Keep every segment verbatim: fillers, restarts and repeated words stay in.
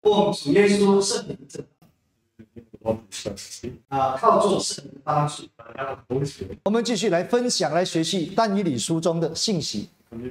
奉主耶稣圣灵正啊，靠着圣灵帮助，我们继续来分享、来学习但以理书中的信息。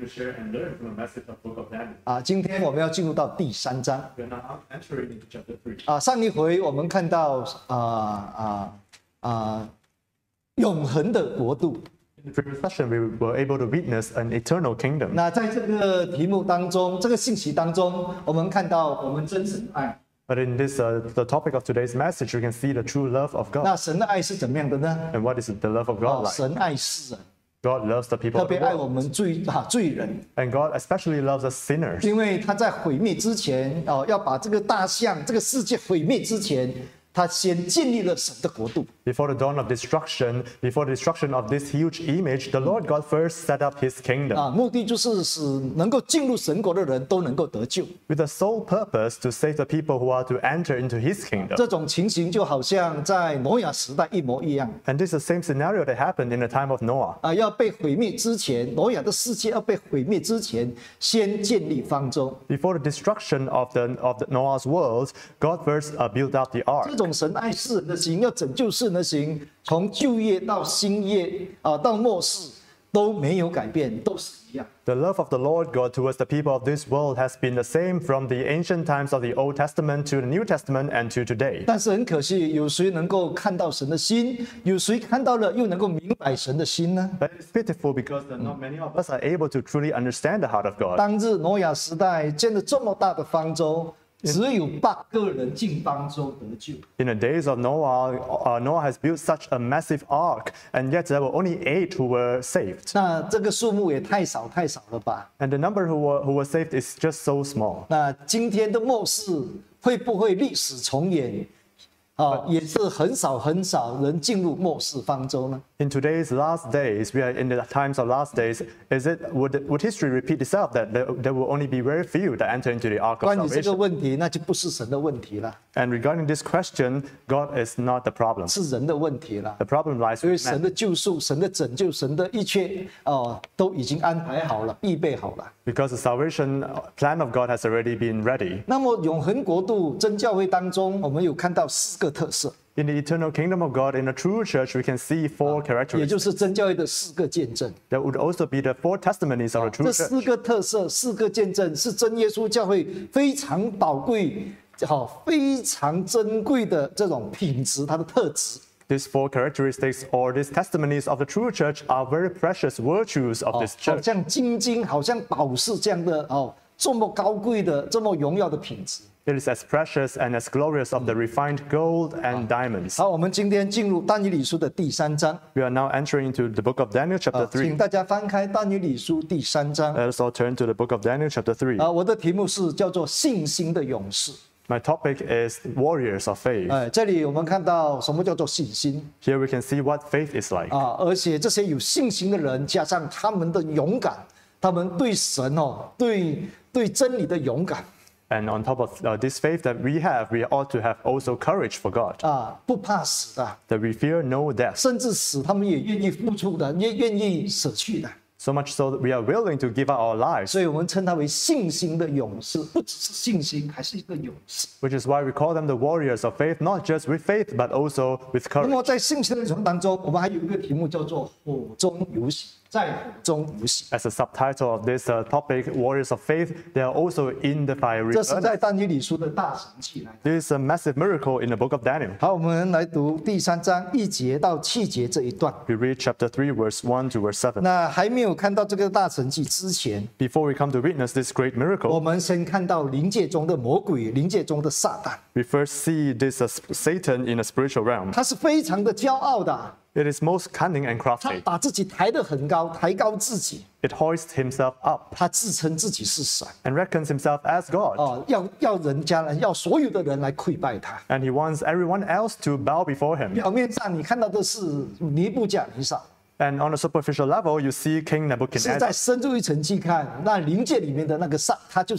啊，今天我们要进入到第三章。啊，上一回我们看到啊啊啊永恒的国度。 In the previous session, we were able to witness an eternal kingdom. 那在这个题目当中，这个信息当中，我们看到我们真神的爱。 But in this, uh, the topic of today's message, we can see the true love of God. 那神的爱是怎么样的呢？ And what is the love of God 哦， like? 神爱世人， God loves the people 特 of 别 the 爱我 world. 们罪啊罪人， And God especially loves us sinners. 因为他在毁灭之前，哦，要把这个大象、这个世界毁灭之前，他先建立了神的国度。 Before the dawn of destruction, before the destruction of this huge image, the Lord God first set up His kingdom. 啊，目的就是使能够进入神国的人都能够得救。 With the sole purpose to save the people who are to enter into His kingdom. 这种情形就好像在挪亚时代一模一样。 And this is the same scenario that happened in the time of Noah. 啊，要被毁灭之前，挪亚的世界要被毁灭之前，先建立方舟。 Before the destruction of the of the Noah's world, God first uh, built out the ark. 这种神爱世人的心，要拯救世人的心，从旧约到新约啊，到末世都没有改变，都是一样。 The love of the Lord God towards the people of this world has been the same from the ancient times of the Old Testament to the New Testament and to today. 但是很可惜，有谁能够看到神的心？有谁看到了又能够明白神的心呢？ But it's pitiful because not many of us are able to truly understand the heart of God. 当日挪亚时代建了这么大的方舟，只有八个人进方舟得救。 In the days of Noah, uh, Noah has built such a massive ark, and yet there were only eight who were saved. 那这个数目也太少太少了吧？ And the number who were, who were saved is just so small. 那今天的末世会不会历史重演？啊，也是很少很少人进入末世方舟呢？ In today's last days, we are in the times of last days. Is it would, would history repeat itself that there, there will only be very few that enter into the ark of 关于这个 salvation? 问题，那就不是神的问题了， And regarding this question, God is not the problem. 是人的问题了。 The problem lies 因为 with 神 man. 的救赎、神的拯救、神的一切哦，都已经安排好了、预备好了。 Because the salvation plan of God has already been ready. 那么永恒国度真教会当中，我们有看到四个特色， In the eternal kingdom of God, in a true church, we can see four 也 characteristics. 就是真教会的四个见证。 That would also be the four testimonies of a 这 true 四 church. 个特色、四个见证，是真耶稣教会非常宝贵、好非常珍贵的这种品质，它的特质。 These four characteristics or these testimonies of the true church are very precious virtues of this 好 church. 像金金，好像宝石这样的哦，这么高贵的、这么荣耀的品质。 It is as precious and as glorious of the refined gold and diamonds. 好，我们今天进入但以理书的第三章， We are now entering into the book of Daniel, chapter 请 three. 大家翻开但以理书第三章。 Let us all turn to the book of Daniel, chapter three. 啊，我的题目是叫做信心的勇士。 My topic is warriors of faith. 哎，这里我们看到什么叫做信心 Here we can see what faith is like. 啊，而且这些有信心的人，加上他们的勇敢，他们对神哦，对对真理的勇敢 And on top of uh, this faith that we have, we ought to have also courage for God. 啊，不怕死的， That we fear no death. 甚至死他们也愿意付出的，也愿意舍去的。 So much so that we are willing to give up our lives. 所以我们称他为信心的勇士，不只是信心，还是一个勇士。 Which is why we call them the warriors of faith, not just with faith, but also with 那 courage. 么在信心的勇当中，我们还有一个题目叫做火中游行，在火中游行。 As a subtitle of this uh, topic, warriors of faith, they are also in the fiery 这是 furnace. 在但以理书的大神器来。 This is a massive miracle in the book of Daniel. 好，我们来读第三章一节到七节这一段。 We read chapter three, verse one to verse seven. 那还没有看到这个大神迹之前， Before we come to witness this great 我 miracle, 们先看到灵界中的魔鬼，灵界中的撒旦， we first see this uh, Satan in a spiritual realm. 他是非常的骄傲的， It is most cunning and 他 crafty. 把自己抬得很高，抬高自己， It hoists himself up 他自称自己是神。 and reckons himself as God. 哦，要要人家来，要所有的人来跪拜他。 And he wants everyone else to bow before him. 表面上你看到的是尼布甲尼撒， And on a superficial level, you see King 是在 Nebuchadnezzar. 深入一层去看，那灵界里面的那个撒，他就是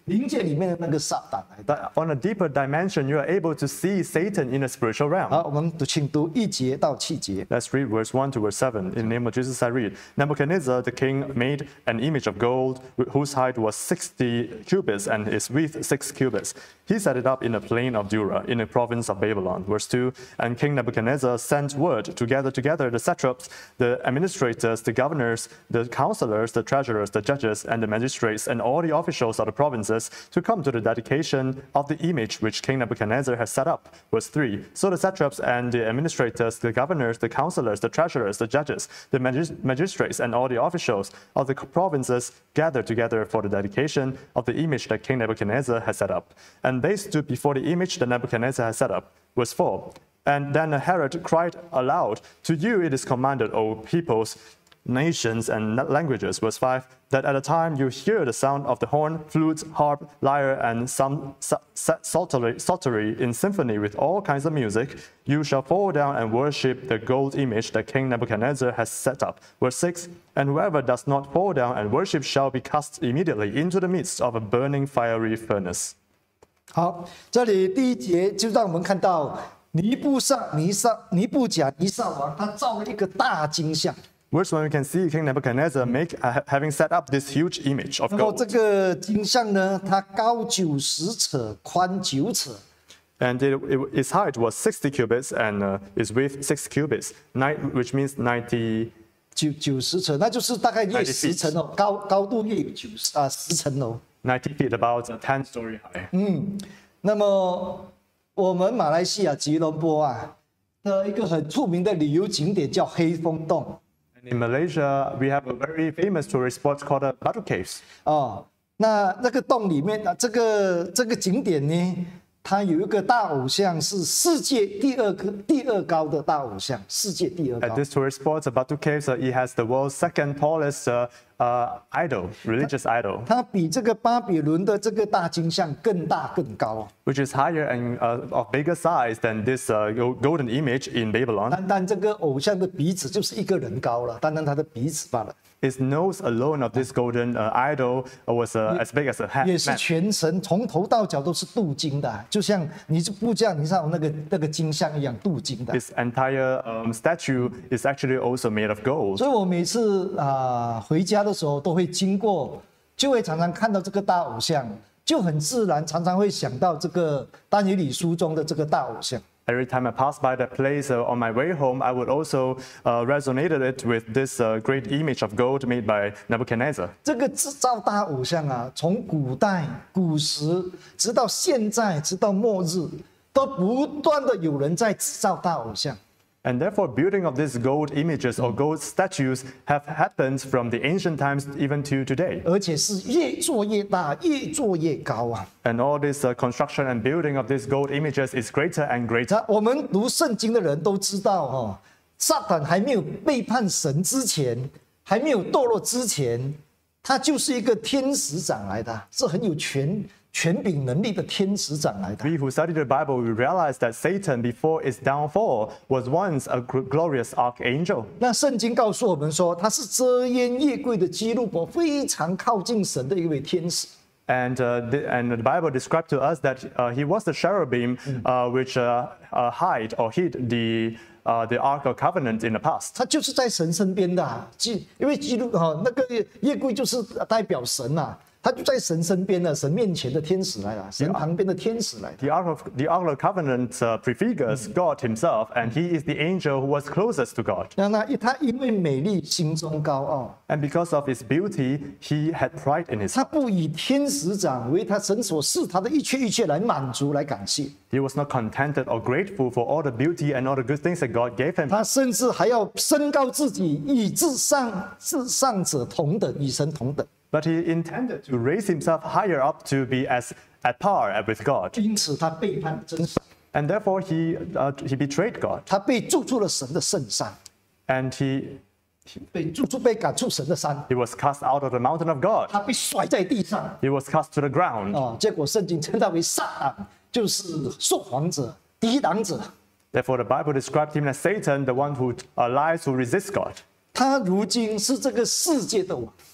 灵界里面的那个撒旦来的。 That on a deeper dimension, you are able to see Satan in the spiritual realm. 好，我们读，请读一节到七节。 Let's read verse one to verse seven. In the name of Jesus, I read. Nebuchadnezzar the king made an image of gold whose height was sixty cubits and its width six cubits. He set it up in the plain of Dura in the province of Babylon. Verse two. And King Nebuchadnezzar sent word to gather together the satraps, the administrators, the governors, the counselors, the treasurers, the judges, and the magistrates, and all the officials of the provinces to come to the dedication of the image which King Nebuchadnezzar has set up. Verse three. So the satraps and the administrators, the governors, the counselors, the treasurers, the judges, the magis- magistrates, and all the officials of the provinces gathered together for the dedication of the image that King Nebuchadnezzar has set up. And they stood before the image that Nebuchadnezzar has set up. Verse four. And then Herod cried aloud, To you it is commanded, O peoples, nations, and languages. Verse five. That at a time you hear the sound of the horn, flute, harp, lyre, and some psaltery, psaltery in symphony with all kinds of music, you shall fall down and worship the gold image that King Nebuchadnezzar has set up. Verse six. And whoever does not fall down and worship shall be cast immediately into the midst of a burning fiery furnace. 好，这里第一节就让我们看到尼布撒尼撒尼布甲尼撒王，他造了一个大金像。 Verse one, we can see King Nebuchadnezzar make, uh, having set up this huge image of 然后 gold. 这个金像呢，它高九十尺，宽九尺。 And it, it, its height was sixty cubits and uh, its width six cubits, nine, which means ninety, 九九十尺，那就是大概约 ninety 十层楼，高高度约九十啊十层楼。 ninety feet, about ten story high. 那么我们马来西亚吉隆坡啊的一个很出名的旅游景点叫黑风洞 And in Malaysia, we have a very famous tourist spot called the Batu Caves. 哦。那那个洞里面啊，这个这个景点呢，它有一个大偶像，是世界第二个第二高的大偶像，世界第二 At 高。 this tourist spot, the Batu Caves, uh, it has the world's second tallest uh, uh, idol, religious idol, 它比这个巴比伦的这个大金像更大更高。 which is higher and uh, of bigger size than this uh, go- golden image in Babylon. 单单这个偶像的鼻子就是一个人高了，单单他的鼻子罢了。 Its nose alone of this golden uh, idol was uh, as big as a hat. 也是 man. 全身从头到脚都是镀金的，就像你布架你像那个那个金像一样镀金的。 This entire um, statue is actually also made of gold. 所以我每次啊、回家的时候都会经过，就会常常看到这个大偶像，就很自然常常会想到这个但以理书中的这个大偶像。 Every time I pass by that place uh, on my way home, I would also uh, resonate it with this uh, great image of gold made by Nebuchadnezzar. 这个制造大偶像啊，从古代古时直到现在，直到末日，都不断的有人在制造大偶像。 And therefore, building of these gold images or gold statues have happened from the ancient times even to today. 而且是越做越大，越做越高啊！ And all this uh, construction and building of these gold images is greater and greater. 我们读圣经的人都知道哦，撒旦还没有背叛神之前，还没有堕落之前，他就是一个天使长来的，是很有权权柄能力的天使长来的。 We who study the Bible, we realize that Satan, before its downfall, was once a gl- glorious archangel. 那圣经告诉我们说，他是遮掩夜柜的基路伯，非常靠近神的一位天使。 And, uh, the, and the Bible described to us that uh, he was the cherubim uh, which uh, uh, hide or hid the, uh, the Ark of Covenant in the past. 他就是在神身边的、啊，基因为基督哈、那个夜柜就是代表神呐、啊。 他就在神身边的，神面前的天使来了，神旁边的天使来的。 The Ark of, the Ark of Covenant uh, prefigures God himself, and he is the angel who was closest to God. 那那他因为美丽，心中高傲， And because of his beauty, he had pride in his 他 heart. 不以天使长为他神所赐他的一切一切来满足来感谢， He was not contented or grateful for all the beauty and all the good things that God gave him. 他甚至还要升高自己，与至上至上者同等，与神同等。 But he intended to raise himself higher up to be as at par with God. 因此他背叛了真神， And therefore he, uh, he betrayed God. 他被逐出了神的圣山， And he, 被逐出被赶出神的山， he was cast out of the mountain of God. 他被甩在地上。 He was cast to the ground. 哦，结果圣经称他为撒旦，就是说谎者、抵挡者。 Therefore, the Bible described him as Satan, the one who uh, lies, who resists God. 他如今是这个世界的王，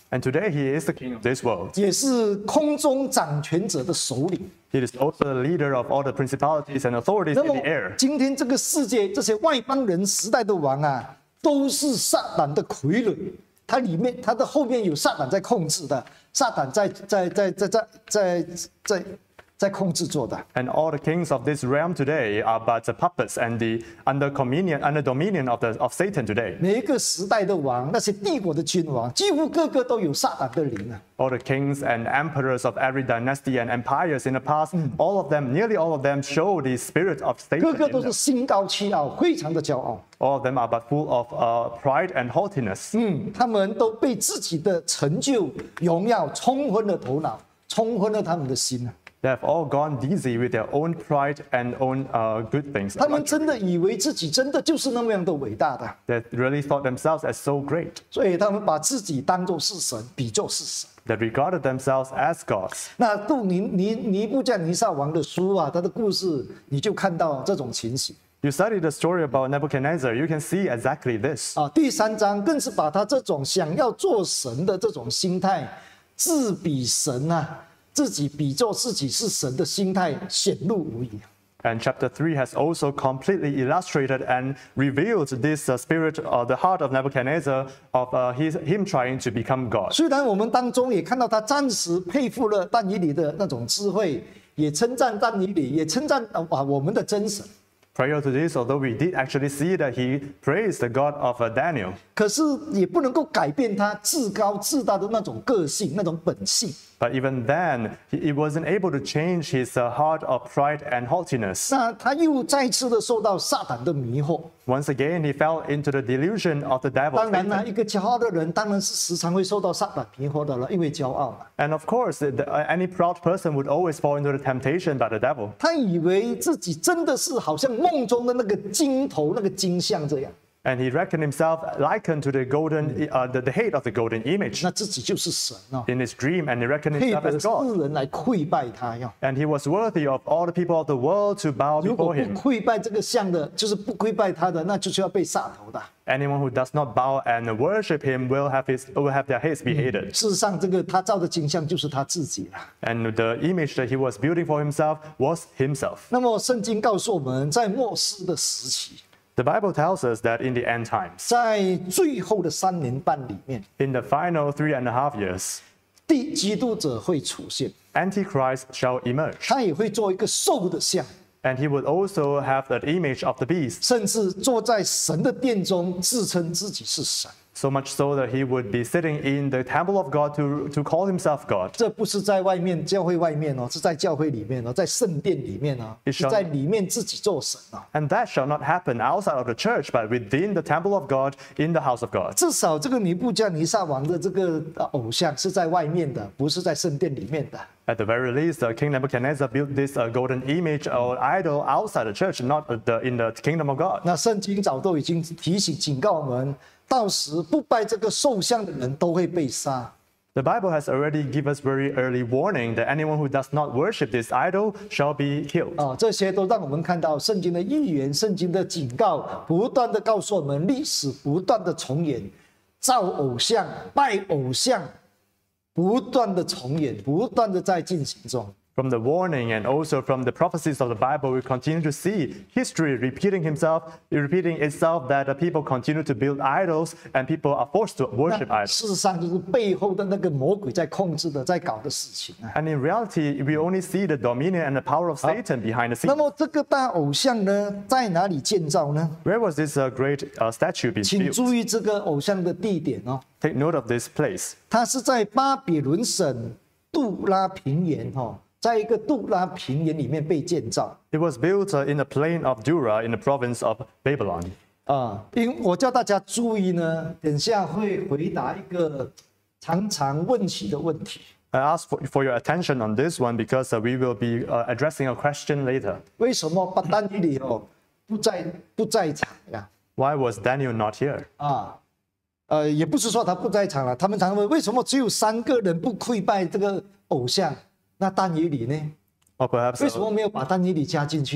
And today he is the king of this world. 也是空中掌权者的首领。 He is also the leader of all the principalities and authorities 那 in 么 the air. 今天这个世界这些外邦人时代的王啊，都是撒旦的傀儡，它里面它的后面有撒旦在控制的，撒旦在在在在在在在在控制做的。 And all the kings of this realm today are but the puppets and the under dominion, under dominion of the of Satan today. 每一个时代的王，那些帝国的君王，几乎个个都有撒旦的灵啊。 All the kings and emperors of every dynasty and empires in the past, all of them, nearly all of them, show the spirit of 个 Satan. 个 in 都是 them. 心高气傲，非常的骄傲。 All of them are but full of uh, pride and haughtiness. 嗯，他们都被自己的成就、荣耀冲昏了头脑，冲昏了他们的心啊。 They have all gone dizzy with their own pride and own uh, good things. 他们真的以为自己真的就是那么样的伟大的， They really thought themselves as so great. 所以他们把自己当作是神，比作是神。 They regarded themselves as gods. 那杜尼尼尼布甲尼撒王的书啊，他的故事你就看到这种情形 You study the story about Nebuchadnezzar, you can see exactly this. 啊。第三章更是把他这种想要做神的这种心态，自比神啊，自己比作自己是神的心态显露无遗。 And chapter three has also completely illustrated and revealed this uh, spirit of the heart of Nebuchadnezzar of uh, his, him trying to become God. 虽然我们当中也看到他暂时佩服了但以理的那种智慧，也称赞但以理，也称赞啊我们的真神。 Prior to this, although we did actually see that he praised the God of uh, Daniel, 可是也不能够改变他自高自大的那种个性、那种本性。 but even then, he, he wasn't able to change his uh, heart of pride and haughtiness. 那他又再次的受到撒旦的迷惑。 Once again, he fell into the delusion of the devil. 当然呢， Satan. 一个骄傲的人当然是时常会受到撒旦迷惑的了，因为骄傲嘛。 And of course, the, uh, any proud person would always fall into the temptation by the devil. 他以为自己真的是好像梦中的那个金头、那个金像这样， And he reckoned himself likened to the golden, uh, the, the head of the golden image 那自己就是神哦， in his dream, and he reckoned 配 himself 得 as God. 世人来跪拜他哟。 And he was worthy of all the people of the world to bow 如果 before 不 him. 跪拜这个像的，就是不跪拜他的，那就是要被杀头的。 Anyone who does not bow and worship him will have his will have their heads beheaded. 事实上，这个他造的金像就是他自己了。 And the image that he was building for himself was himself. 那么，圣经告诉我们，在末世的时期， The Bible tells us that in the end times, 在最后的三年半里面， in the final three and a half years, 第基督者会出现， Antichrist shall emerge. 他也会做一个兽的像， And he would also have the image of the beast, 甚至坐在神的殿中，自称自己是神。 so much so that he would be sitting in the temple of God to, to call himself God. 这不是在外面教会外面哦，是在教会里面哦，在圣殿里面哦， It 是 shall- 在里面自己做神哦。 And that shall not happen outside of the church, but within the temple of God, in the house of God. 至少这个尼布加尼撒王的这个呃偶像是在外面的，不是在圣殿里面的。 At the very least, uh, King Nebuchadnezzar built this uh, golden image or idol outside the church, not uh, the, in the kingdom of God. 那圣经早都已经提醒警告我们，到时不拜这个兽像的人都会被杀。 The Bible has already given us very early warning that anyone who does not worship this idol shall be killed. 啊，这些都让我们看到圣经的预言、圣经的警告，不断的告诉我们，历史不断的重演，造偶像、拜偶像，不断的重演，不断的在进行中。 From the warning and also from the prophecies of the Bible, we continue to see history repeating himself, repeating itself that the people continue to build idols and people are forced to worship 那 idols. 事实上就是背后的那个魔鬼在控制的，在搞的事情啊。 And in reality, we only see the dominion and the power of Satan behind the 那 scenes. 么这个大偶像呢，在哪里建造呢？ Where was this uh, great uh, statue being 请 built? 注意这个偶像的地点哦， Take note of this place. 它是在巴比伦省杜拉平原哦，在一个杜拉平原里面被建造 It was built uh, in the plain of Dura in the province of Babylon. 啊。因我叫大家注意呢，等下会回答一个常常问起的问题： I ask for, for your attention on this one because uh, we will be uh, addressing a question later. 为什么巴丹尼里哦不在不在场呀？ Why was Daniel not here? 啊，呃，也不是说他不在场了，他们常问为什么只有三个人不跪拜这个偶像？那但以理呢？ Or perhaps 为什 uh, 么没有把但以理加进去呢？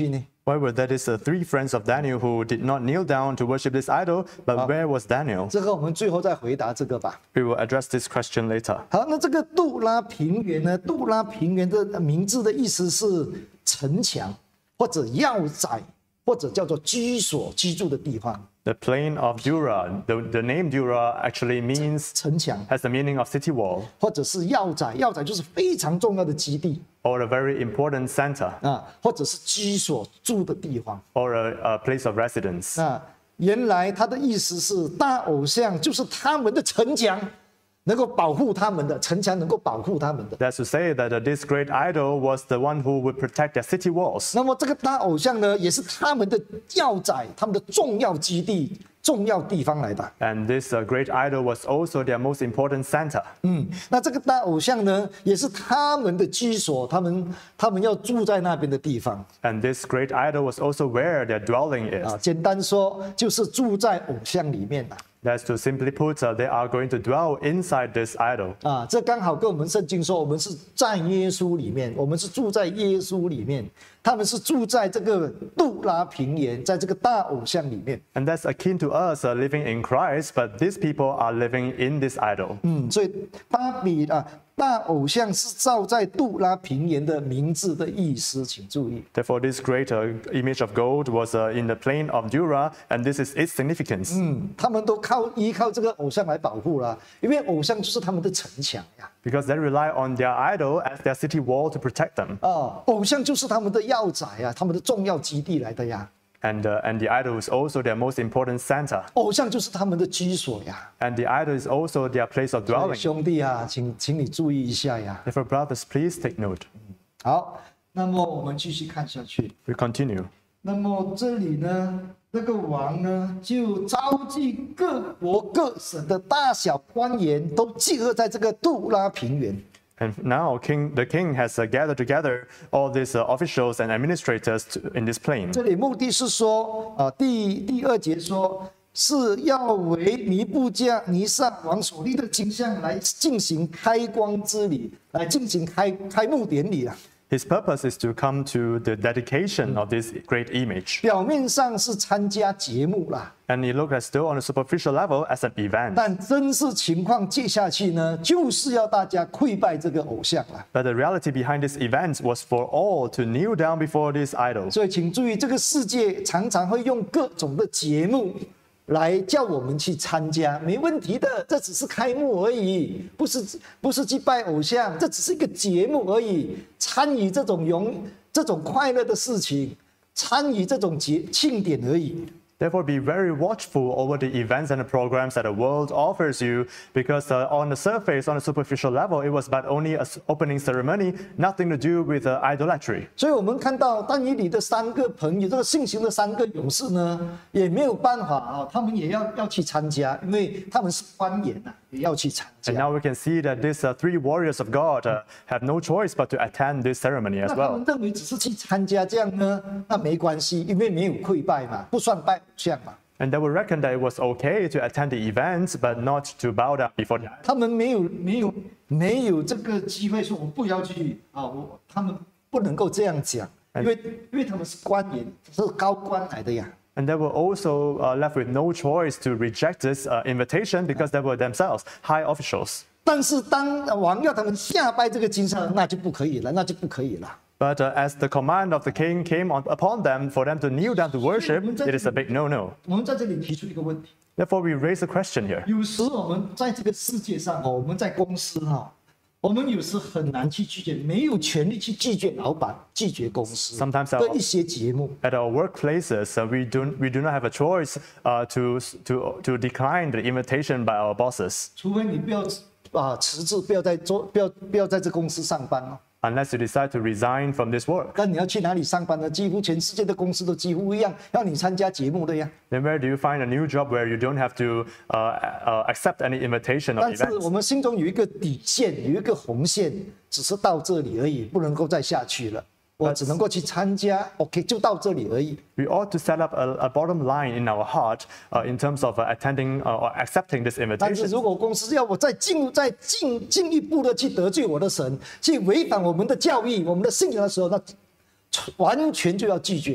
Why were there these uh, three friends of Daniel who did not kneel down to worship this idol? But where was Daniel? 这个我们最后再回答这个吧。 We will address this question later. 好，那这个杜拉平原呢？杜拉平原的名字的意思是城墙，或者要宅，或者叫做居所、居住的地方。 The plain of Dura, the, the name Dura actually means, 城墙， has the meaning of city wall 或者是要宅，要宅就是非常重要的基地 or a very important center 啊，或者是居所住的地方。 or a, a place of residence. 啊，原来他的意思是大偶像就是他们的城墙，能够保护他们的城墙，能够保护他们的。 That's to say that uh, this great idol was the one who would protect their city walls. 那么这个大偶像呢，也是他们的要宅，他们的重要基地、重要地方来的。 And this uh, great idol was also their most important center. 嗯，那这个大偶像呢，也是他们的居所，他们他们要住在那边的地方 And this great idol was also where their dwelling is. 啊。简单说，就是住在偶像里面的 That's to simply put, uh, they are going to dwell inside this idol. 啊。这刚好跟我们圣经说，我们是在耶稣里面，我们是住在耶稣里面，他们是住在这个杜拉平原，在这个大偶像里面。 And that's akin to us uh, living in Christ, but these people are living in this idol. 嗯，所以巴比啊，大偶像是照在杜拉平原的名字的意思，请注意。 Therefore, this great uh, image of gold was uh, in the plain of Dura, and this is its significance. 嗯，他们都靠依靠这个偶像来保护啦，因为偶像就是他们的城墙呀。 Because they rely on their idol as their city wall to protect them. 啊，偶像就是他们的要宅呀，他们的重要基地来的呀。 And, uh, and the idol is also their most important center. 偶像就是他们的居所呀。 And the idol is also their place of dwelling. 兄弟啊，请请你注意一下呀。 Therefore, brothers, please take note. 好，那么我们继续看下去。 We continue. 那么这里呢，那个王呢，就召集各国各省的大小官员，都集合在这个杜拉平原。 And now king, the king has uh, gathered together all these uh, officials and administrators to, in this plain. 这里目的是说，啊，第第二节说是要为尼布加尼撒王所立的金像来进行开光之礼，来进行开开幕典礼啊。 His purpose is to come to the dedication of this great image. 表面上是参加节目啦， And it looked as though on a superficial level as an event. 但真实情况接下去呢，就是要大家跪拜这个偶像啦。 But the reality behind this event was for all to kneel down before this idol. 所以请注意，这个世界常常会用各种的节目来叫我们去参加，没问题的，这只是开幕而已，不是不是去拜偶像，这只是一个节目而已。参与这种荣、这种快乐的事情，参与这种节庆典而已。 Therefore, be very watchful over the events and the programs that the world offers you, because uh, on the surface, on a superficial level, it was but only an opening ceremony, nothing to do with uh, idolatry. 所以我们看到但以理的三个朋友，这个信行的三个勇士呢，也没有办法啊，他们也要要去参加，因为他们是官员呐、啊，也要去参 And 加。 now we can see that these uh, three warriors of God uh, have no choice but to attend this ceremony 那 as 他们 well. 认为只是去参加这样呢，那没关系，因为没有跪拜嘛，不算拜偶像嘛。 And they would reckon that it was okay to attend the event, but not to bow down before the idol. 他们没有没有没有这个机会说，我不要去啊，我他们不能够这样讲，因为因为他们是官员，是高官来的呀。 And they were also uh, left with no choice to reject this uh, invitation because they were themselves high officials. 但是当王要他们下拜这个金像，那就不可以了，那就不可以了。 But uh, as the command of the king came on, upon them for them to kneel down to worship, it is a big no-no. 我们在这里提出一个问题： Therefore, we raise a question here. 有时我们在这个世界上哦，我们在公司哈，我们有时很难去拒绝，没有权利去拒绝老板、拒绝公司 Sometimes our- 的一些节目。 At our workplaces, uh, we, do, we do not have a choice uh, to, to, to decline the invitation by our bosses, 除非你不要啊辞职，不要再做，不要不要在这公司上班哦。 unless you decide to resign from this work. 那你要去哪里上班呢？几乎全世界的公司都几乎一样，要你参加节目的呀。 Then where do you find a new job where you don't have to uh, uh, accept any invitation or 但是 events? 我们心中有一个底线，有一个红线，只是到这里而已，不能够再下去了。我只能够去参加 ，OK， 就到这里而已。 We ought to set up a, a bottom line in our heart uh, in terms of uh, attending uh, or accepting this 但是 invitation. 如果公司要我再进入、再进进一步的去得罪我的神，去违反我们的教义、我们的信仰的时候，那完全就要拒绝了。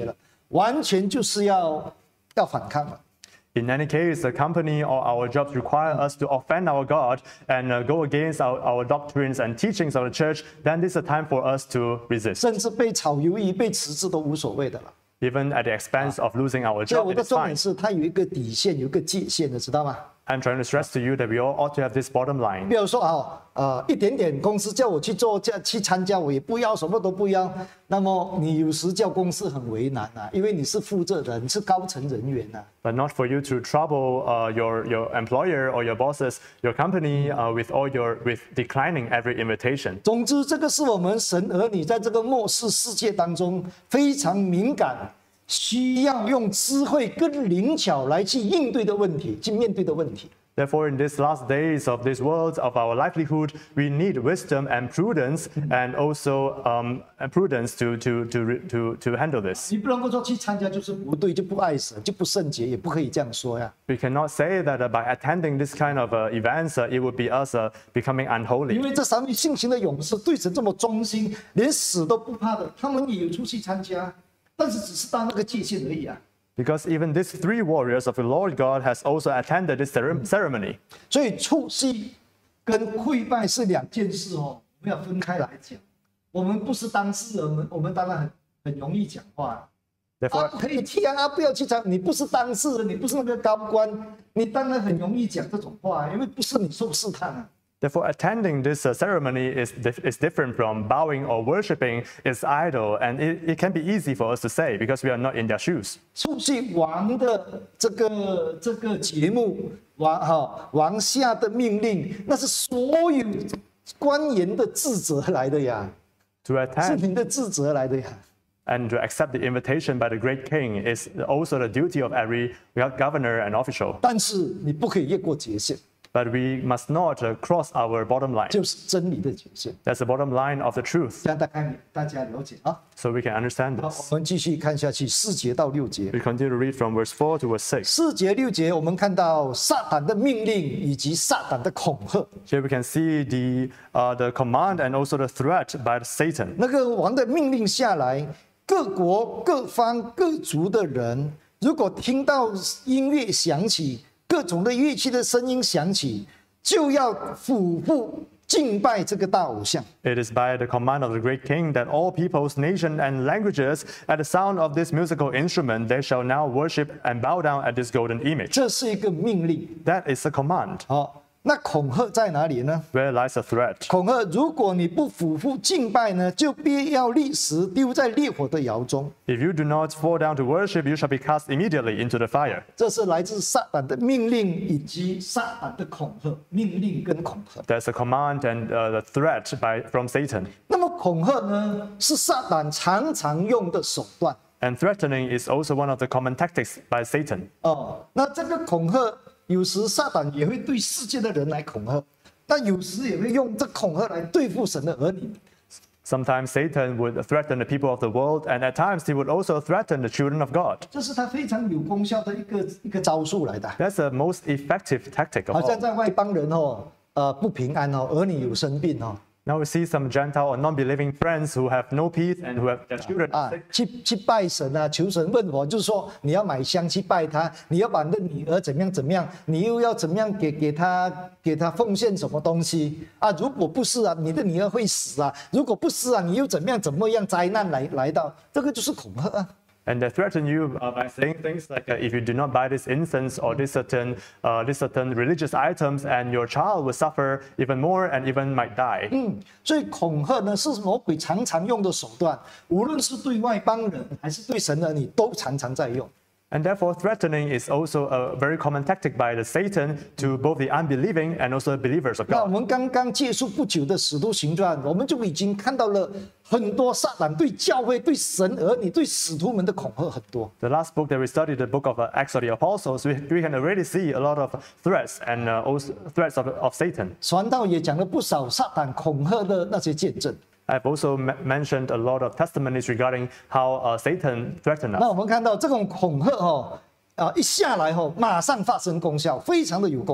完全就是要要反抗了。 In any case, the company or our jobs require us to offend our God and uh, go against our, our doctrines and teachings of the church, then this is a time for us to resist, 甚至被炒鱿鱼、被辞职都无所谓的了。 even at the expense of losing our 所以 job. 我 It 的 is 重 fine. 点是，它有一个底线，有一个界限的，知道吗？ I'm trying to stress to you that we all ought to have this bottom line. 比如说啊，呃，一点点公司叫我去做，叫去参加，我也不要，什么都不要。那么你有时叫公司很为难啊，因为你是负责人，是高层人员啊。 But not for you to trouble uh, your, your employer or your bosses, your company, uh, with all your with declining every invitation. 总之，这个是我们神儿女在这个末世世界当中非常敏感，需要用智慧跟灵巧来去应对的问题，去面对的问题。 Therefore, in these last days of this world, of our livelihood, we need wisdom and prudence, and also um, and prudence to, to, to, re- to, to handle this. 你不能够说去参加就是不对，就不爱神，就不圣洁，也不可以这样说呀。 We cannot say that uh, by attending this kind of uh, events, uh, it would be us uh, becoming 因 unholy. 为这三位信心的勇士对神这么忠心，连死都不怕的，他们也有出去参加，但是只是到那个界限而已啊。 Because even these three warriors of the Lord God has also attended this cere- ceremony. 所以促膝跟跪拜是两件事哦，我们要分开来讲。我们不是当事人，我们我们当然很很容易讲话。 Therefore, 啊，可以去啊，啊不要去讲。你不是当事人，你不是那个高官，你当然很容易讲这种话，因为不是你受试探啊。 Therefore, attending this uh, ceremony is, dif- is different from bowing or worshiping its idol, and it, it can be easy for us to say because we are not in their shoes. 出去王的这个这个节目，王哈王下的命令，那是所有官员的职责来的呀， To 是 attend 你的职责来的呀。 and to accept the invitation by the great king is also the duty of every governor and official. 但是你不可以越过界限， But we must not uh, cross our bottom line. 就是真理的界限。 That's the bottom line of the truth, 这样大概大家了解啊。 so we can understand 好， this. 我们继续看下去，四节到六节。 We continue to read from verse four to verse six. 四节六节，我们看到撒旦的命令以及撒旦的恐吓。 Here we can see the, uh, the command and also the threat by Satan. 那个王的命令下来，各国、各方、各族的人，如果听到音乐响起，各种的乐器的声音响起，就要俯伏敬拜这个大偶像。 It is by the command of the great king that all peoples, nations, and languages, at the sound of this musical instrument, they shall now worship and bow down at this golden image. 这是一个命令。 That is a command. 好，那恐吓在哪里呢？ Where lies the threat? 恐吓，如果你不俯伏敬拜呢，就必要立时丢在烈火的窑中。 If you do not fall down to worship, you shall be cast immediately into the fire. 这是来自撒旦的命令以及撒旦的恐吓，命令跟恐吓。 There's a command and uh, the threat by, from Satan. 那么恐吓呢，是撒旦常常用的手段。 And threatening is also one of the common tactics by Satan. 哦，那这个恐吓，有时撒旦也会对世界的人来恐吓，那有时也会用这恐吓来对付神的儿女。 Sometimes Satan would threaten the people of the world, and at times he would also threaten the children of God. 这是他非常有功效的一个一个招数来的。 That's the most effective tactic of 好像 all. 在外邦人哦，呃不平安哦，儿女有生病哦， Now we see some Gentile or non-believing friends who have no peace and who have their children 啊 sick.， 去去拜神啊，求神问佛，就是说你要买香去拜他，你要把你的女儿怎么样怎么样，你又要怎么样给给他给他奉献什么东西啊？如果不是啊，你的女儿会死啊；如果不是啊，你又怎么样怎么样，灾难来来到，这个就是恐吓啊。 And they threaten you uh, by saying things like, uh, if you do not buy this incense or this certain, uh, this certain religious items, and your child will suffer even more and even might die. 嗯，所以恐吓呢是魔鬼常常用的手段，无论是对外邦人还是对神儿女，都常常在用。 And therefore, threatening is also a very common tactic by the Satan to both the unbelieving and also the believers of 那我 God. 们刚刚结束不久的《使徒行传》，我们就已经看到了很多撒旦对教会、对神儿女、对使徒们的恐吓很多。 The last book that we studied, the book of uh, Acts of the Apostles, we, we can already see a lot of threats and uh, also threats of, of Satan. 传道也讲了不少撒旦恐吓的那些见证。 I've also m- mentioned a lot of testimonies regarding how uh, Satan threatened 那 us. 我们看到这种恐吓哦，啊一下来哦，马上发生功效，非常的有功效。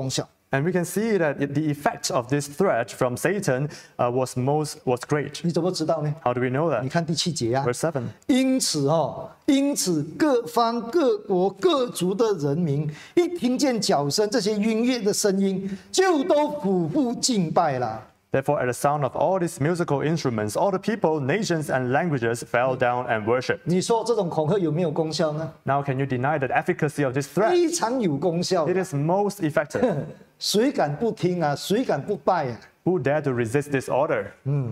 And we can see that it, the effect of this threat from Satan uh, was most was great. 你怎么知道呢？ How do we know 你 that? 看第七节啊。 Verse seven. 因此哦，因此各方各国各族的人民一听见角声，这些音乐的声音，就都俯伏敬拜了。 Therefore, at the sound of all these musical instruments, all the people, nations, and languages fell down and worshipped. 你说这种恐吓有没有功效呢？ Now, can you deny the efficacy of this threat? 非常有功效。 It is most effective. 谁敢不听啊？谁敢不拜啊？ Who dare to resist this order?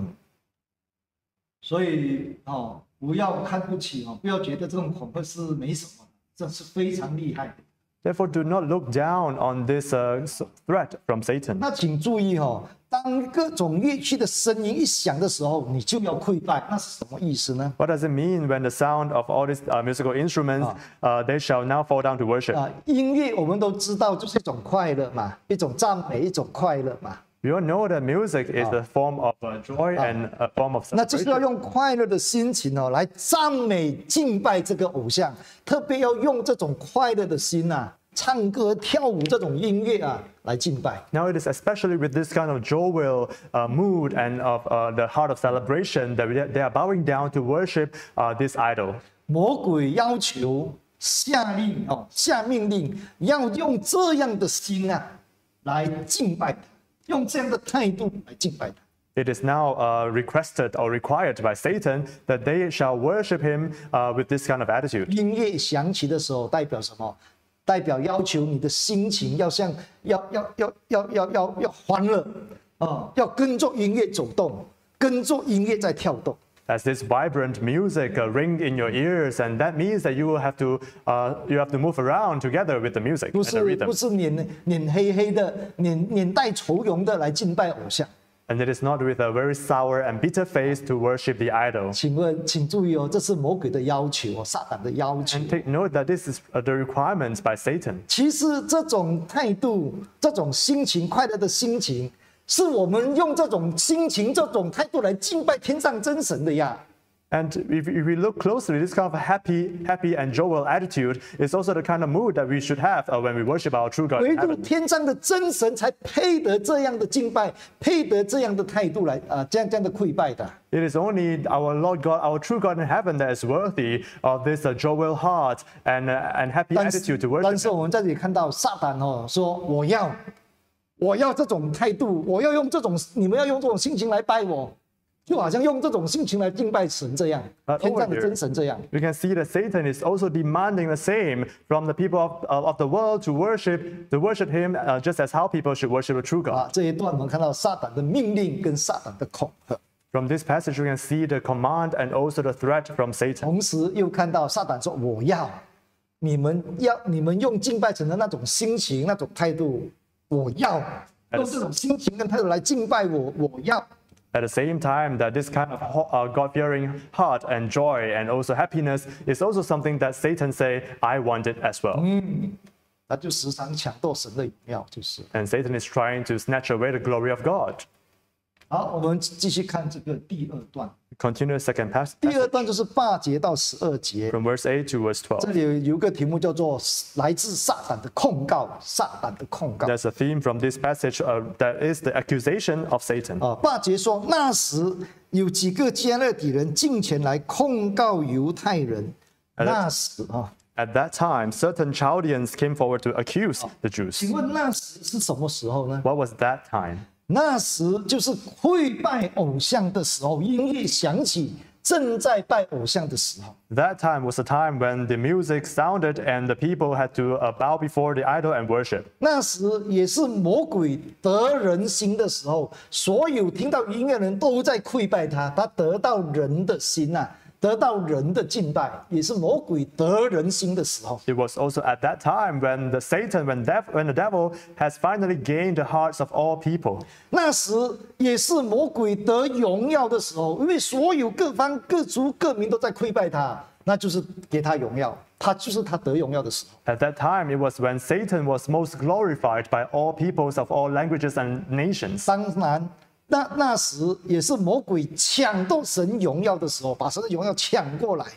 所以哦，不要看不起哦，不要觉得这种恐吓是没什么，这是非常厉害的。 Therefore, do not look down on this uh, threat from Satan. 那请注意哦，当各种乐器的声音一响的时候，你就要跪拜，那是什么意思呢？ What does it mean when the sound of all these uh, musical instruments, uh, they shall now fall down to worship? 啊，音乐我们都知道就是一种快乐嘛，一种赞美，一种快乐嘛。 We all know that music is a form of uh, joy and a form of 那就是要 celebration. 用快乐的心情哦，来赞美敬拜这个偶像，特别要用这种快乐的心啊，唱歌跳舞这种音乐啊来敬拜。 Now it is especially with this kind of jovial uh, mood and of uh, the heart of celebration that we- they are bowing down to worship uh, this idol. 魔鬼要求下令哦，下命令要用这样的心啊来敬拜他，用这样的态度来敬拜他。 It is now uh, requested or required by Satan that they shall worship him uh, with this kind of attitude. 音乐响起的时候，代表什么？代表要求你的心情要像要要要要要要要欢乐啊，要跟着音乐走动，跟着音乐在跳动。 As this vibrant music uh, ring in your ears, and that means that you will have to uh, you have to move around together with the music 不 and the 是 rhythm. 不是脸脸黑黑的、脸脸带愁容的来敬拜偶像。 And it is not with a very sour and bitter face to worship the idol. 请问，请注意哦，这是魔鬼的要求哦，撒旦的要求。 And take note that this is uh, the requirements by Satan. 其实这种态度、这种心情、快乐的心情，是我们用这种心情、这种态度来敬拜天上真神的呀。 And if, if we look closely, this kind of happy, happy and jovial attitude is also the kind of mood that we should have uh, when we worship our true God 唯 in 独 heaven. 天上的真神才配得这样的敬拜，配得这样的态度来啊、呃，这样这样的跪拜的。 It is only our Lord God, our true God in heaven, that is worthy of this uh, jovial heart and, uh, and happy 但是 attitude to 但 worship 是 Him. 我们在这里看到撒旦哦，说我要，我要这种态度，我要用这种，你们要用这种心情来拜我，就好像用这种心情来敬拜神这样， But 天上的 over here- 真神这样。 We can see that Satan is also demanding the same from the people of, of, of the world to worship, to worship him uh, just as how people should worship a true God. 啊，这一段我们看到撒旦的命令跟撒旦的恐吓， From this passage, we can see the command and also the threat from Satan. 同时又看到撒旦说我要，你们要你们用敬拜神的那种心情、那种态度，我要用这种心情跟态度来敬拜我，我要。 At the same time, that this kind of ho- uh, God-fearing heart and joy and also happiness is also something that Satan say, I want it as well. 那就时常抢夺神的荣耀，就是。 And Satan is trying to snatch away the glory of God. 好，我们继续看这个第二段。 Continue the second pas- 第二 passage 段就是八节到十二节， from verse eight to verse 这 twelve. 里有一个题目叫做“来自撒旦的控告”，撒旦的控告。 There's a theme from this passage uh, that is the accusation of Satan. 啊，八节说那时有几个加勒底人进前来控告犹太人。那时啊， At that time, certain Chaldeans came forward to accuse the Jews. 请问那时是什么时候呢？ What was that time? 那时就是跪拜偶像的时候，音乐响起，正在拜偶像的时候。 That time was the time when the music sounded and the people had to uh, bow before the idol and worship. 那时也是魔鬼得人心的时候，所有听到音乐的人都在跪拜他，他得到人的心啊，得到人的敬拜，也是魔鬼得人心的时候。 It was also at that time when the Satan, when, dev- when the devil has finally gained the hearts of all people. 那时也是魔鬼得荣耀的时候，因为所有各方各族各民都在跪拜他，那就是给他荣耀，他就是他得荣耀的时候。 At that time, it was when Satan was most glorified by all peoples of all languages and nations. 当然，那那时也是魔鬼抢夺神荣耀的时候，把神的荣耀抢过来，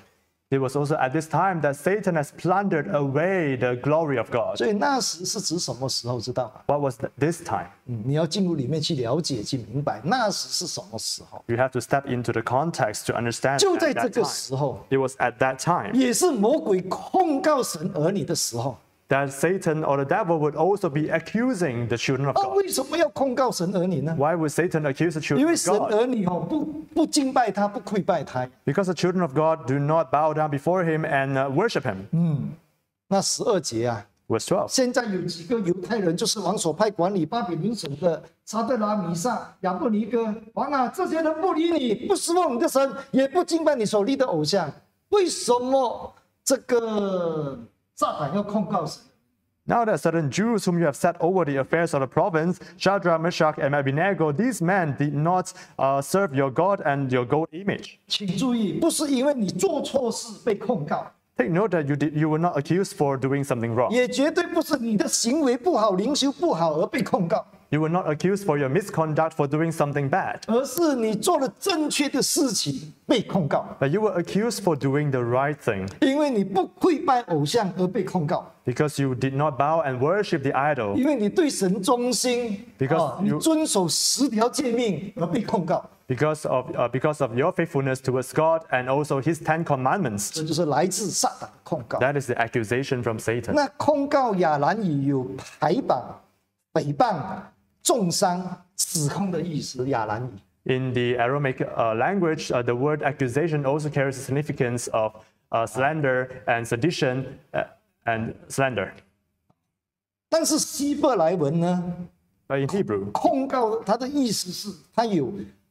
It was also at this time that Satan has plundered away the glory of God. 所以那时是指什么时候？知道吗？ What was th- this time? 嗯，你要进入里面去了解、去明白，那时是什么时候？ You have to step into the context to understand 就在 at 这 that 个 time. 时候， It was at that time 也是魔鬼控告神儿女的时候。 that Satan or the devil would also be accusing the children of 啊， God. 为什么要控告神儿女呢？ Why would Satan accuse the 因 children 为 of 神 God? 儿女哦，不不敬拜他，不跪拜他。 Because the children of God do not bow down before him and uh, worship him. 那十二节啊， Verse twelve. 现在有几个犹太人，就是王所派管理巴比伦省的沙德拉、米萨、亚布尼哥王啊，这些人不理你，不侍奉你的神，也不敬拜你所立的偶像。为什么这个撒旦要控告神？ Now there are certain Jews whom you have set over the affairs of the province, Shadrach, Meshach, and Abednego. These men did not uh, serve your God and your gold image. 请注意，不是因为你做错事被控告， Take note that you, did, you were not accused for doing something wrong. 也绝对不是你的行为不好、灵修不好而被控告， You were not accused for your misconduct for doing something bad. 而是你做了正确的事情被控告， But you were accused for doing the right thing 因为你不跪拜偶像而被控告。 because you did not bow and worship the idol. 因为你对神忠心， Because 啊你 you- 遵守十条诫命而被控告， Because of, uh, because of your faithfulness towards God and also His Ten Commandments. 这就是来自撒旦的控告。 That is the accusation from Satan. 那控告亚兰语有排绑、诽谤、重伤、指控的意思。亚兰语 In the Aramaic uh, language, uh, the word accusation also carries the significance of uh, slander and sedition uh, and slander. 但是希伯来文呢， But in Hebrew, 控告它的意思是，它有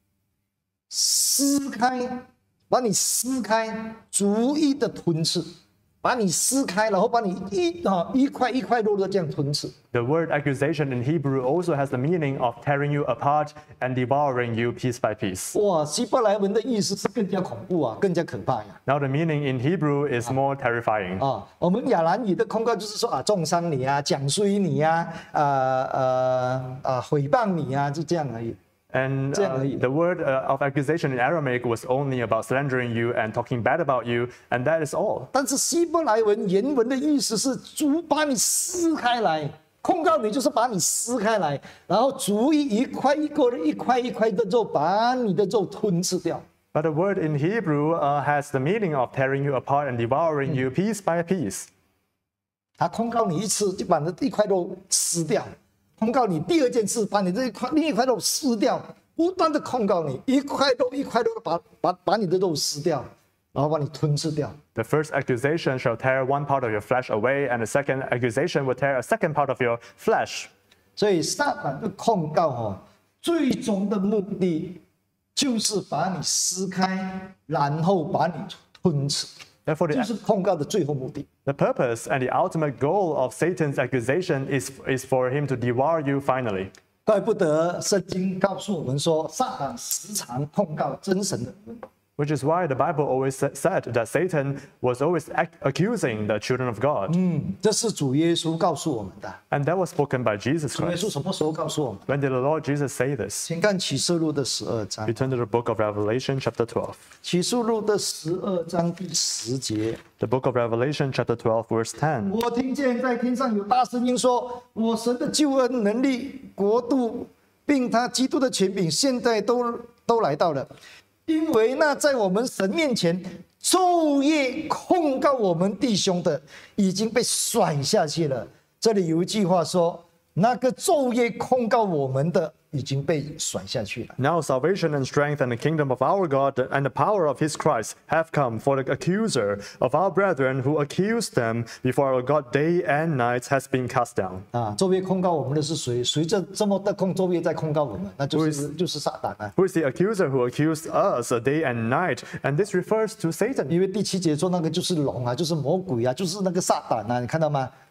撕开，把你撕开，逐一的吞噬，把你撕开，然后把你一啊一块一块肉的这样吞噬。 the word accusation in Hebrew also has the meaning of tearing you apart and devouring you piece by piece. 哇，希伯来文的意思是更加恐怖啊，更加可怕呀！ Now, the meaning in Hebrew is more terrifying. 啊，我们亚兰语的控告就是说啊，重伤你啊，讲衰你啊，呃呃呃，诽谤你啊，就这样而已。 And 这样 uh, 而已。 the word uh, of accusation in Aramaic was only about slandering you and talking bad about you, and that is all. 但是希伯来文原文的意思是逐把你撕开来，控告你就是把你撕开来，然后逐一一块一个的一块一块的肉把你的肉吞噬掉。 But the word in Hebrew uh, has the meaning of tearing you apart and devouring you piece by piece. 他控告你一次就把你的一块肉撕掉，控告你第二件事把你这一块另一块肉撕掉，不断的控告你一块肉一块肉地把把把你的肉撕掉，然后把你吞噬掉。 The first accusation shall tear one part of your flesh away, and the second accusation will tear a second part of your flesh. 所以撒旦的控告哦，最终的目的就是把你撕开，然后把你吞噬， Therefore, 就 the, 是控告的最后目的。 the purpose and the ultimate goal of Satan's accusation is, is for him to devour you finally. 怪不得圣经告诉我们说，撒旦时常控告真神的人。 Which is why the Bible always sa- said that Satan was always ac- accusing the children of God. 嗯，这是主耶稣告诉我们的。 And that was spoken by Jesus 主耶稣 Christ. 什么时候告诉我们？ When did the Lord Jesus say this? 请看启示录的十二章 We，turn to the book of Revelation, chapter twelve. 启示录的十二章第十节。 The book of Revelation, chapter twelve, verse ten. 我听见在天上有大声音说：“我神的救恩、能力、国度，并他基督的权柄，现在都都来到了。因为那在我们神面前昼夜控告我们弟兄的，已经被甩下去了。”这里有一句话说：“那个昼夜控告我们的，已经被甩下去了。” Now salvation and strength and the kingdom of our God and the power of his Christ have come, for the accuser of our brethren who accused them before our God day and night has been cast down. 啊，昼夜控告我们的是谁？谁这这么的控昼夜在控告我们？那就是就是撒旦啊。 Who is the accuser who accused us a day and night? And this refers to Satan. 因为第七节说那个就是龙啊，就是魔鬼啊，就是那个撒旦啊，你看到吗？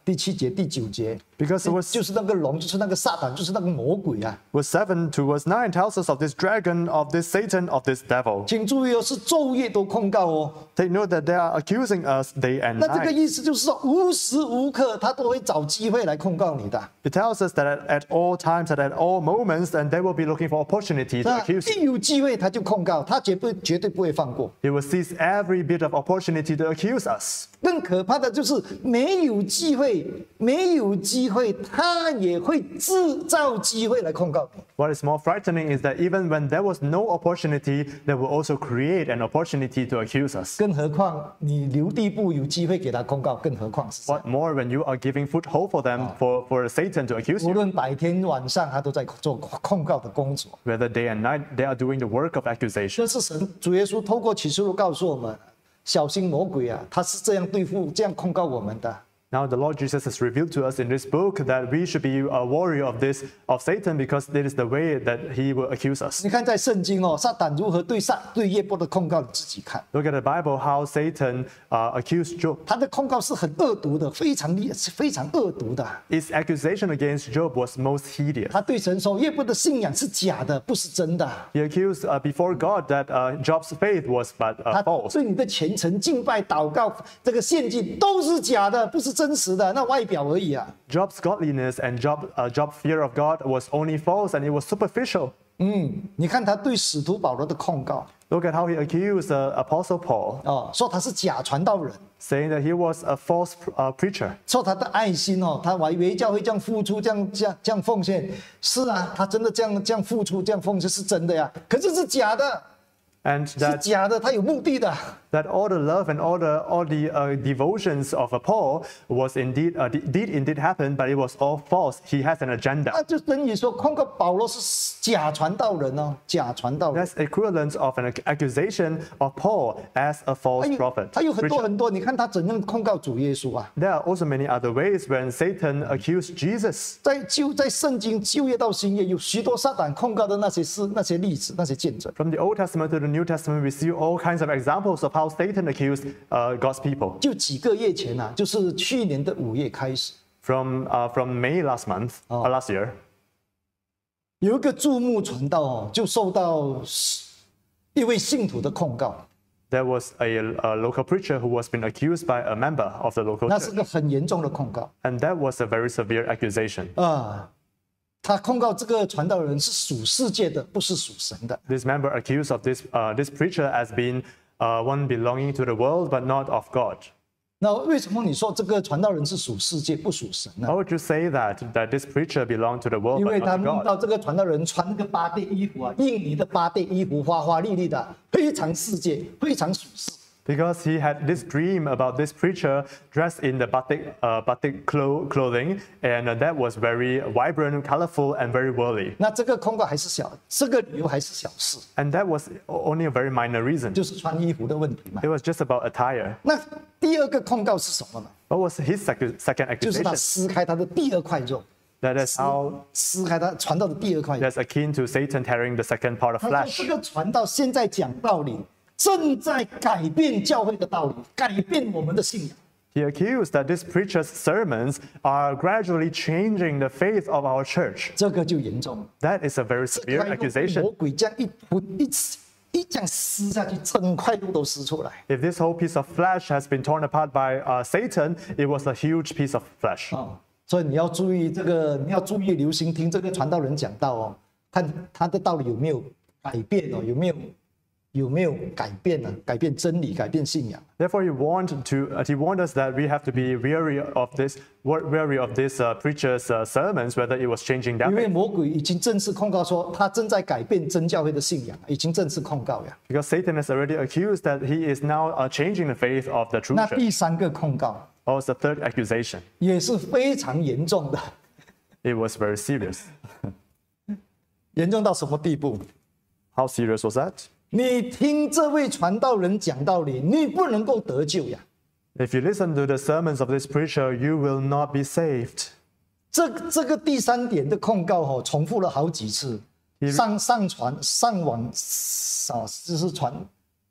第七节、第九节， Because it was 就是那个龙，就是那个撒旦，就是那个魔鬼啊。 verse seven to verse nine tells us of this dragon, of this Satan, of this devil. 请注意哦，是昼夜都控告哦。 Take note that they are accusing us day and 那这个 night. 意思就是说，无时无刻他都会找机会来控告你的。 It tells us that at, at all times and at all moments, and they will be looking for opportunity to 那 accuse 一 you. 有机会他就控告，他绝不绝对不会放过。 He will seize every bit of opportunity to accuse us. 更可怕的就是没有机会，没有机会，他也会制造机会来控告你。 What is more frightening is that even when there was no opportunity, they will also create an opportunity to accuse us. 更何况你留地步有机会给他控告，更何况是谁？ What more when you are giving foothold for them, for, for Satan to accuse 无 you? 论白天晚上，他都在做控告的工作。 Whether day and night, they are doing the work of accusation. 这是神主耶稣透过启示录告诉我们，小心魔鬼啊，他是这样对付、这样控告我们的。 Now the Lord Jesus has revealed to us in this book that we should be a warrior of this of Satan because it is the way that he will accuse us. 你看在圣经哦，撒旦如何对撒对耶波的控告，你自己看， Look at the Bible how Satan uh, accused Job. 他的控告是很恶毒的，非常厉，是非常恶毒的。 His accusation against Job was most hideous. 他对神说，耶波的信仰是假的，不是真的。 He accused uh, before God that uh, Job's faith was but uh, 他 false. 对你的虔诚、敬拜、祷告、这个献祭都是假的，不是真实的，那外表而已啊。 Job's godliness and Job, uh, Job's fear of God was only false and it was superficial. 嗯，你看他对使徒保罗的控告 Look at how he accused uh, Apostle Paul, 哦，说他是假传道人， saying that he was a false uh, preacher. 说他的爱心哦，他为为教会这样付出，这样这样这样奉献，是啊，他真的这样这样付出，这样奉献是真的呀，可是是假的， And 是 that 假的，他有目的的。 that all the love and all the all the uh, devotions of uh, Paul was indeed uh, did indeed happen, but it was all false. He has an agenda. 那就等于说控告保罗是假传道人哦，假传道人。 That's equivalent of an accusation of Paul as a 还 false 有 prophet. 还有很多 preacher. 很多，你看他怎样控告主耶稣啊？ There are also many other ways when Satan accused Jesus. 在旧在圣经旧约到新约，有许多撒旦控告的那些事、那些例子、那些见证。 From the Old Testament to the New Testament, we see all kinds of examples of how Satan accused uh, God's people. 就几个月前啊，就是去年的五月开始， From uh, from May last month, uh, last year, 有一个注目传道哦，就受到一位信徒的控告， there was a, a local preacher who was being accused by a member of the local 那是 church, 个很严重的控告 and that was a very severe accusation. 啊。他控告这个传道人是属世界的，不是属神的。 This member accused of this uh, this preacher as being uh, one belonging to the world but not of God. 那为什么你说这个传道人是属世界，不属神呢 How？would you say that that this preacher belonged to the world 因 but 为他 not 梦 to God? 到这个传道人穿那个八对衣服啊，印尼的八对衣服，花花绿绿的，非常世界，非常属世。 Because he had this dream about this preacher dressed in the batik, uh, batik clo- clothing, and uh, that was very vibrant, colorful, and very worldly. 那这个控告还是小，这个理由还是小事， And that was only a very minor reason. 就是穿衣服的问题嘛 It。was just about attire. 那第二个控告是什么呢？ What was his sec- second 就是他 accusation? 撕开他的第二块肉， That is how 撕开他传道的第二块肉。 that's akin to Satan tearing the second part of 他说 flesh. 这个传道现在讲道理，正在改变教会的道理，改变我们的信仰。 He accused that this preacher's sermons are gradually changing the faith of our church. 这个就严重了。 That is a very 这 severe 块肉被 accusation. 魔鬼这样一扑一一这样撕下去，整块肉都撕出来。 If this whole piece of flesh has been torn apart by uh, Satan, it was a huge piece of flesh. 啊，所以你要注意这个，你要注意留心听这个传道人讲道哦，看他的道理有没有改变哦，有没有有没有改变呢、啊？改变真理，改变信仰。 Therefore, he warned to uh, he warned us that we have to be wary of this, wary of this uh, preacher's uh, sermons, whether it was changing 因 that. 为魔鬼已经正式控告说，他正在改变真教会的信仰，已经正式控告呀。 Because Satan has already accused that he is now uh, changing the faith of the true 那 church. 第三个控告 What was the third accusation? 也是非常严重的， It was very serious. 严重到什么地步？ How serious was that? 你听这位传道人讲道理，你不能够得救呀。 If you listen to the sermons of this preacher, you will not be saved. 这这个第三点的控告哦，重复了好几次，上上传上网啊，就是传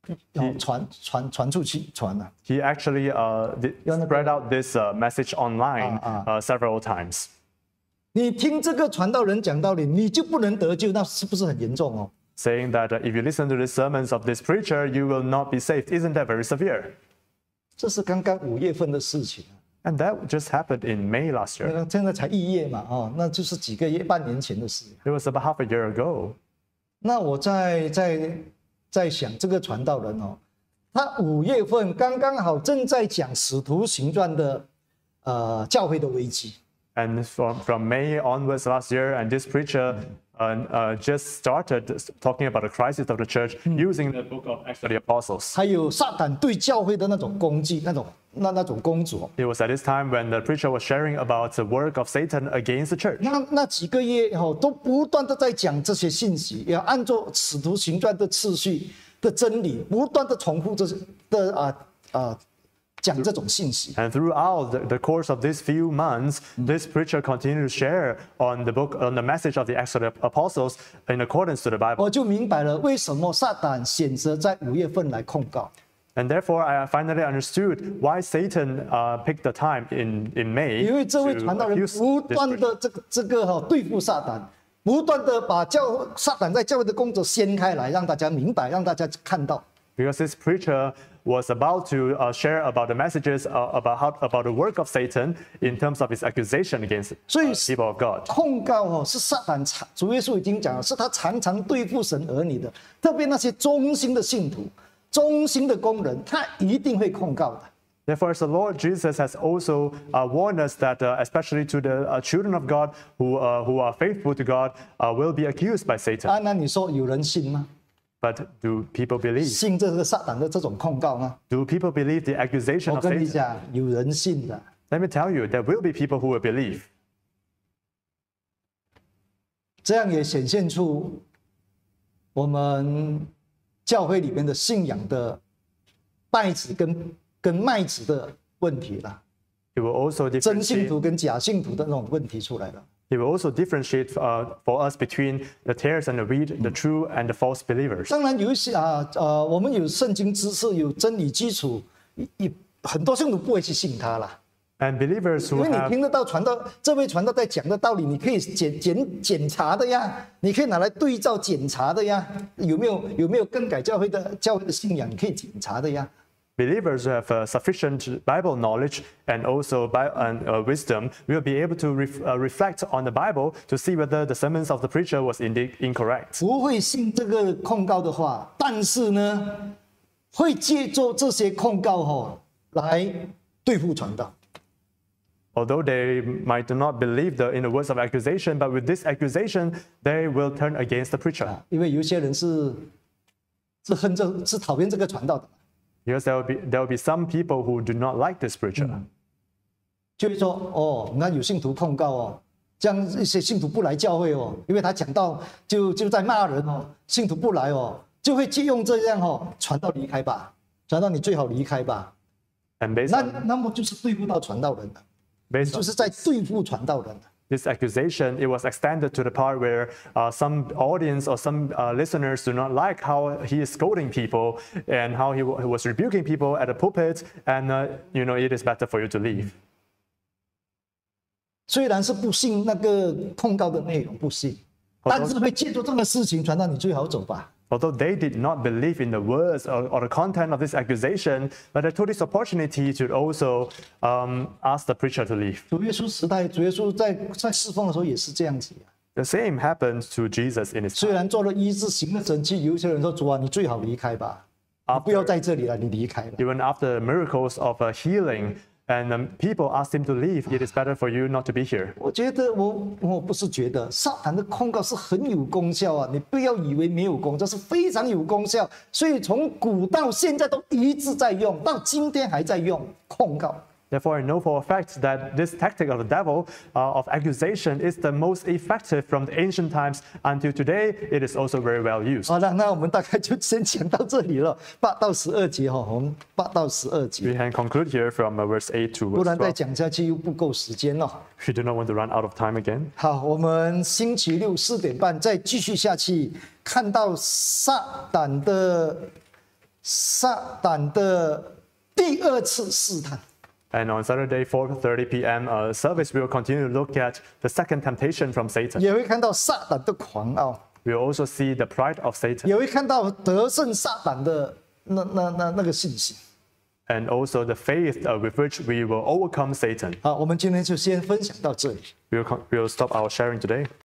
哦传传传出去传啊。 He actually uh, di- spread out this uh, message online Ah, uh, several times. 你听这个传道人讲道理，你就不能得救，那是不是很严重哦？ Saying that uh, if you listen to the sermons of this preacher, you will not be saved. Isn't that very severe? 这是刚刚五月份的事情， And that just happened in May last 那 year. 个现在才一月嘛，哦，那就是几个月、半年前的事。 It was about half a year ago. 那我在在在想，这个传道人哦，他五月份刚刚好正在讲《使徒行传》的呃教会的危机。 And from, from May onwards last year, and this preacher uh, uh, just started talking about the crisis of the church using the book of Acts of the Apostles. 还有撒旦对教会的那种攻击，那种那那种工作。 It was at this time when the preacher was sharing about the work of Satan against the church. 那那几个月哦，都不断的在讲这些信息，要按照使徒行传的次序的真理，不断的重复这的啊啊讲这种信息。 And throughout the, the course of these few months, this preacher continued to share on the book, on the message of the Acts of the Apostles in accordance to the Bible. 我就明白了为什么撒旦选择在五月份来控告。 And therefore, I finally understood why Satan uh, picked the time in, in May 因为这位 to 传道人 accuse 不 this 断 preacher. 的这个这个哈、对付撒旦，不断的把教撒旦在教会的工作掀开来，让大家明白，让大家看到。 Because this preacher was about to uh, share about the messages uh, about how, about the work of Satan in terms of his accusation against uh, 所以 people of God. 控告哦，是撒旦常主耶稣已经讲了，是他常常对付神儿女的，特别那些忠心的信徒、忠心的工人，他一定会控告的。 Therefore, as the Lord Jesus has also uh, warned us that, uh, especially to the uh, children of God who, uh, who are faithful to God, uh, will be accused by Satan. 啊，那你说有人信吗？ But do people believe? 信这个撒旦的这种控告吗？ Do people believe the accusation 我 of 跟你 Satan? 讲，有人信的。 Let me tell you, there will be people who will believe. 这样也显现出我们教会里面的信仰的稗子跟跟麦子的问题了， It will also 真信 differentiate, 徒跟假信徒的那种问题出来了。 it will also differentiate uh, for us between the tares and the wheat, the true and the false believers. 当然有一些啊呃，我们有圣经知识，有真理基础，一一很多信徒不会去信他啦， And believers 因 who 为你 have 听得到传道这位传道在讲的道理，你可以检检检查的呀，你可以拿来对照检查的呀，有没有有没有更改教会的教会的信仰，你可以检查的呀。 believers who have uh, sufficient Bible knowledge and also Bi- and, uh, wisdom will be able to ref, uh, reflect on the Bible to see whether the sermons of the preacher was indeed incorrect. 不会信这个控告的话，但是呢，会借助这些控告哈、来对付传道。 Although they might not believe the, in the words of accusation, but with this accusation, they will turn against the preacher. 因为有一些人是是恨这是讨厌这个传道的， Because there will be, there will be some people who do not like this preacher. 就会说哦，你看有信徒控告哦，这样一些信徒不来教会哦，因为他讲到就就在骂人哦，信徒不来哦，就会借用这样哦，传道离开吧，传道你最好离开吧， And based 那 on, 那么就是对付到传道人的， based 就 on 是在对付传道人的。 this accusation, it was extended to the part where uh, some audience or some uh, listeners do not like how he is scolding people and how he, w- he was rebuking people at the pulpit, and uh, you know it is better for you to leave. 虽然是不信那个控告的内容，不信，但是会借助这个事情传到你最好走吧。 Although they did not believe in the words or, or the content of this accusation, but they took this opportunity to also um, ask the preacher to leave. 主耶稣时代，主耶稣在在侍奉的时候也是这样子、啊。 The same happened to Jesus in his 虽 time. 然做了医治、行了神迹，有一些人说：“主啊，你最好离开吧，你不要在这里了，你离开了。” Even after miracles of uh, healing, and um, people asked him to leave, it is better for you not to be here. 我觉得我我不是觉得撒旦的控告是很有功效啊，你不要以为没有功效，是非常有功效。所以从古到现在都一直在用，到今天还在用控告。 Therefore, I know for a fact that this tactic of the devil uh, of accusation is the most effective from the ancient times until today. It is also very well used. 好了，那我们大概就先讲到这里了，八到十二节哈，我们八到十二节， We can conclude here from uh, verse eight to 不 verse 然再 twelve. 讲下去又不够时间了。 We do not want to run out of time again. 好，我们星期六四点半再继续下去，看到撒旦的撒旦的第二次试探。 And on Saturday, four thirty p m Uh, service, we will continue to look at the second temptation from Satan. 也会看到撒旦的狂傲， We will also see the pride of Satan 也会看到得胜撒旦的那那那那个信心。 and also the faith uh, with which we will overcome Satan. 好，我们今天就先分享到这里。 We will, con- we will stop our sharing today.